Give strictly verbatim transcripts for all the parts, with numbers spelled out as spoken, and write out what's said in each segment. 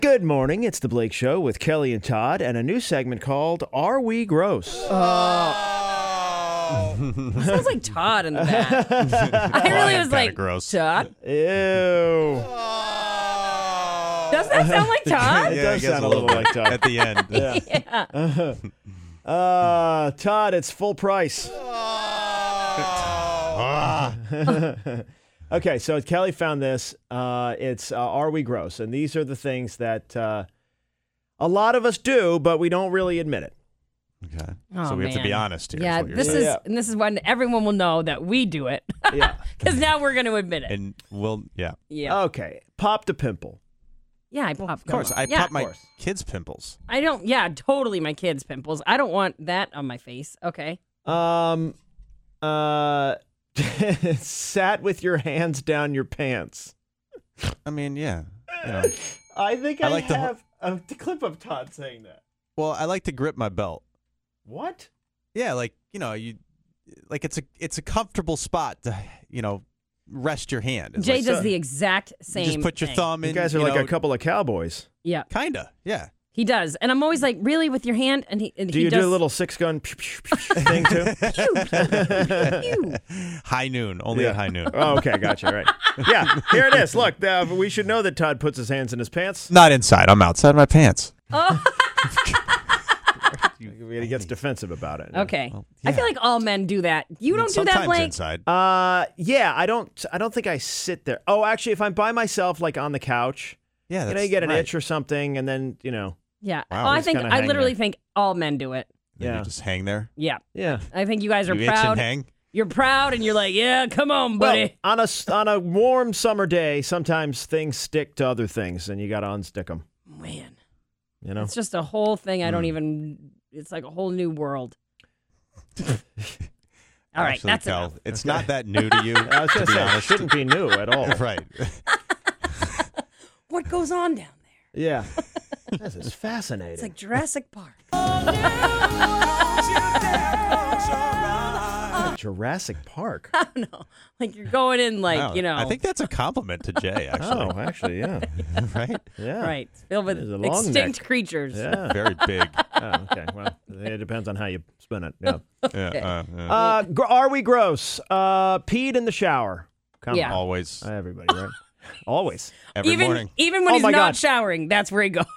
Good morning. It's the Blake Show with Kelly and Todd, and a new segment called "Are We Gross?" Oh, sounds like Todd in the back. I really was like, gross. Todd. Ew. Does that sound like Todd? It Yeah, does I guess sound a a little little like Todd. At the end. Yeah. Uh, Todd, it's full price. Okay, so Kelly found this. Uh, it's uh, Are We Gross? And these are the things that uh, a lot of us do, but we don't really admit it. Okay. Oh, so we have to be man. honest here. Yeah, is what you're this saying. is Yeah. and this is when everyone will know that we do it. Yeah. Because now we're going to admit it. And we'll, yeah. Yeah. Okay, popped a pimple. yeah, I pop. Of course. I yeah. pop my course. kids' pimples. I don't. Yeah, totally. My kids' pimples. I don't want that on my face. Okay. Um, uh, sat with your hands down your pants. I mean, yeah. You know. I think I, I like the- have a clip of Todd saying that. Well, I like to grip my belt. What? Yeah, like, you know, you like it's a it's a comfortable spot to, you know, rest your hand. It's Jay like, does so- the exact same. just put your thing. thumb in. You guys are you like know, a couple of cowboys. Yeah, Kinda, yeah. he does, and I'm always like, really, with your hand, and he. And Do he you does, do a little six gun thing too? Ew. High noon, only Yeah. at high noon. Oh, okay, gotcha. Right. Yeah, here it is. Look, uh, we should know that Todd puts his hands in his pants. Not inside. I'm outside my pants. Oh, He gets defensive about it. okay. Well, I feel yeah. like all men do that. You I mean, don't do that, sometimes Blake. inside. Uh, yeah, I don't. I don't think I sit there. Oh, actually, if I'm by myself, like on the couch, Yeah, you that's know, you get an right. itch or something, and then you know, Yeah. Wow, oh, I just think kinda I hang literally there. think all men do it. Then Yeah. you just hang there. Yeah. yeah. I think you guys are You itch proud. and hang. You're proud, and you're like, yeah, come on, buddy. Well, on a s- on a warm summer day, sometimes things stick to other things, and you got to unstick them. Man, You know. it's just a whole thing. I Hmm. don't even. It's like a whole new world. All right, Actually, that's Cal, enough. it's not that new to you. I was to gonna be say, it honest. shouldn't be new at all. Right. What goes on down there? Yeah. This is fascinating. It's like Jurassic Park. Jurassic Park. I don't know. Like you're going in, like Wow. you know. I think that's a compliment to Jay, actually. Oh, actually, yeah. Right? Yeah. right, filled with There's a long extinct neck. creatures. Yeah. Very big. Oh, okay. Well, it depends on how you spin it. Yeah. Yeah, uh, yeah. Uh, gr- are we gross? Uh, peed in the shower. Come Yeah. Always. on. Everybody, right? Always. Every even morning. even when Oh he's my not God. showering, that's where he goes.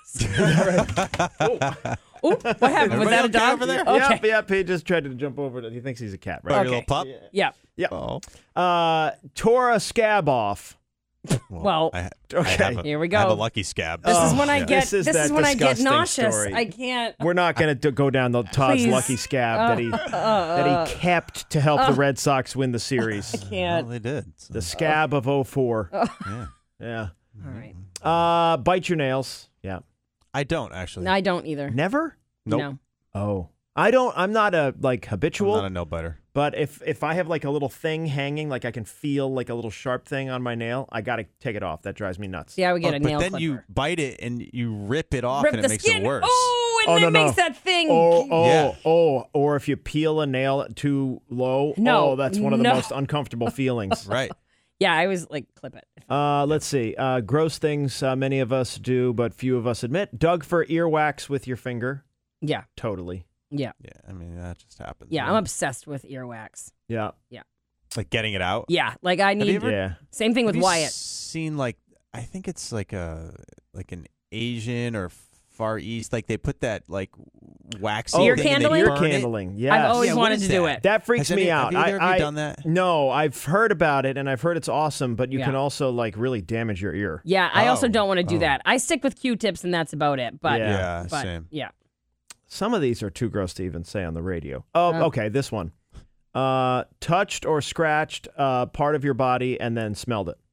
Oh, what happened? Was Everybody that a okay dog over there? Okay. Yep, yep. He just tried to jump over. He thinks he's a cat, Oh, right? your Okay. little pup? Yeah. Yeah. Oh. Uh, tore a scab off. Well, I, I okay. have a, Here we I have a go. lucky scab. This is Oh, when I yeah. get. This is This is that when I get disgusting nauseous. story. I can't. We're not going to go down the Todd's Please. lucky scab that he that he kept to help the Red Sox win the series. Can't. Well, they did. so- The scab of oh four. yeah. Yeah. All right. Uh, bite your nails. Yeah. I don't, actually. No, I don't either. Never? Nope. No. Oh. I don't I'm not a like I'm habitual, not a no-biter. but if if I have like a little thing hanging, like I can feel like a little sharp thing on my nail, I got to take it off. That drives me nuts. Yeah, I would get Oh, a but nail then clipper. you bite it and you rip it off Rip and the it makes skin. it worse. Oh, and Oh, it no, no. makes that thing. Oh, oh, Yeah. oh, or if you peel a nail too low, No, oh, that's one of the no. most uncomfortable feelings. Right. Yeah, I was like, clip it. Uh, let's see. Uh, gross things uh, many of us do, but few of us admit. Dug for earwax with your finger. Yeah. Totally. Yeah. Yeah, I mean, that just happens. Yeah. right? I'm obsessed with earwax. Yeah. Like getting it out. Yeah. Like I you need. ever- Yeah. Same thing with Have you Wyatt. seen like, I think it's like a, like an Asian or Far East, like they put that like waxy Ear thing and they candling? Ear burn it. candling. Yes. I've always Yeah, what wanted is to do that? it. That freaks Has me any- out. Have either I, of you I, done that? No, I've heard about it and I've heard it's awesome, but you Yeah. can also like really damage your ear. Yeah, I also Oh, don't want to do oh. that. I stick with Q-tips and that's about it. But Yeah. Yeah, but, same. yeah. Some of these are too gross to even say on the radio. Oh, Oh. okay. This one. Uh, touched or scratched uh, part of your body and then smelled it.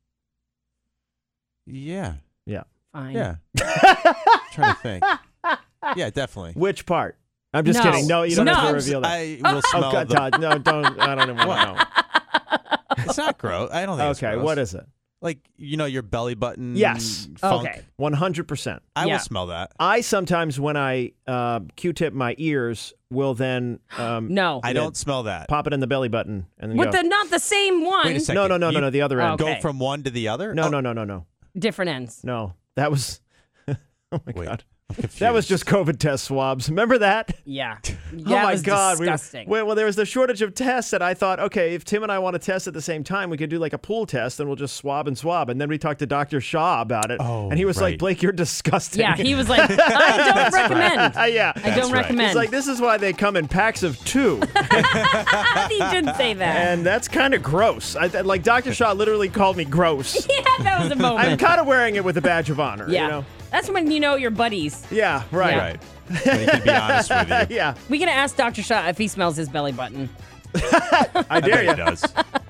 Yeah. Fine. Yeah. trying to think. Yeah, definitely. Which part? I'm just No. kidding. No, you don't have to Sometimes reveal that. I will smell Oh, God, the, Todd, no, don't. I don't even want to know. It's not gross. I don't think it's Okay, gross. what is it? Like, you know, your belly button Yes. funk. Okay. one hundred percent. I Yeah. will smell that. I sometimes, when I uh, Q-tip my ears, will then um, No. I Yeah. don't smell that. pop it in the belly button and then With go. the not the same one. Wait a second. no, no, no, no, You no, the other end. Okay. Go from one to the other? No, Oh, no, no, no, no, Different ends. no. That was Oh my Wait, God. I'm confused. That was just COVID test swabs. Remember that? Yeah. Oh That my was God. We- disgusting. well, well, there was the shortage of tests, and I thought, okay, if Tim and I want to test at the same time, we could do like a pool test, and we'll just swab and swab. And then we talked to Doctor Shaw about it, Oh, and he was like, right. "Blake, you're disgusting." Yeah, he was like, I don't recommend. Uh, yeah, I don't right. recommend. He's like, this is why they come in packs of two, he did say that. and that's kind of gross. I, like Doctor Shaw literally called me gross. yeah, that was a moment. I'm kind of wearing it with a badge of honor. yeah. You know? That's when you know your buddies. Yeah. Right. Yeah. Right. But he can be honest with you. Yeah. We can ask Doctor Shaw if he smells his belly button. I I dare bet you. he does.